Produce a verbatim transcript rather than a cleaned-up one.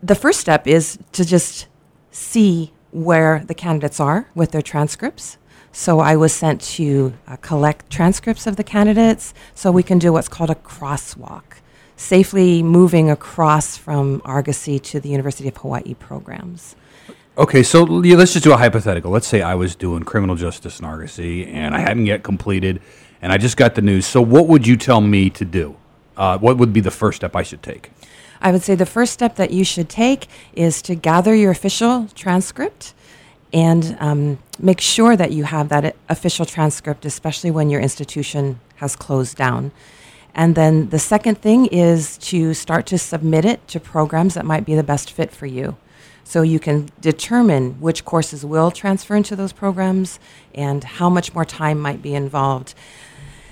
the first step is to just see where the candidates are with their transcripts. So I was sent to uh, collect transcripts of the candidates so we can do what's called a crosswalk, safely moving across from Argosy to the University of Hawaii programs. Okay, so yeah, let's just do a hypothetical. Let's say I was doing criminal justice in Argosy, and I hadn't yet completed, and I just got the news. So what would you tell me to do? Uh, what would be the first step I should take? I would say the first step that you should take is to gather your official transcript and um, make sure that you have that official transcript, especially when your institution has closed down. And then the second thing is to start to submit it to programs that might be the best fit for you. So you can determine which courses will transfer into those programs and how much more time might be involved.